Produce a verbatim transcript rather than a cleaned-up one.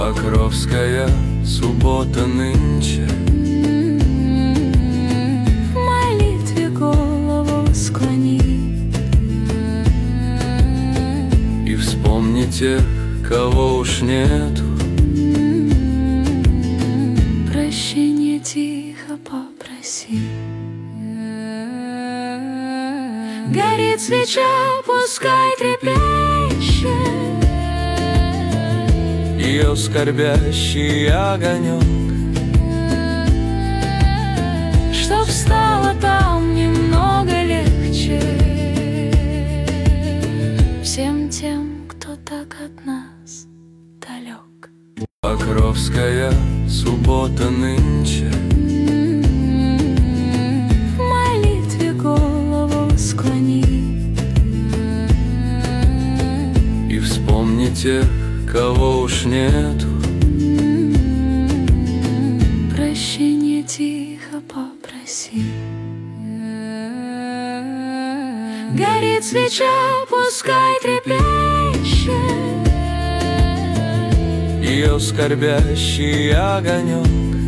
Покровская суббота нынче. В молитве голову склони И вспомни тех, кого уж нету. Прощение тихо попроси. Горит свеча, пускай трепещет Ее скорбящий огонек, чтоб стало там немного легче всем тем, кто так от нас далек. Покровская суббота нынче. В молитве голову склони И вспомни тех, кого уж нету. Прощение тихо попроси. Горит свеча, пускай трепещет Ее скорбящий огонек,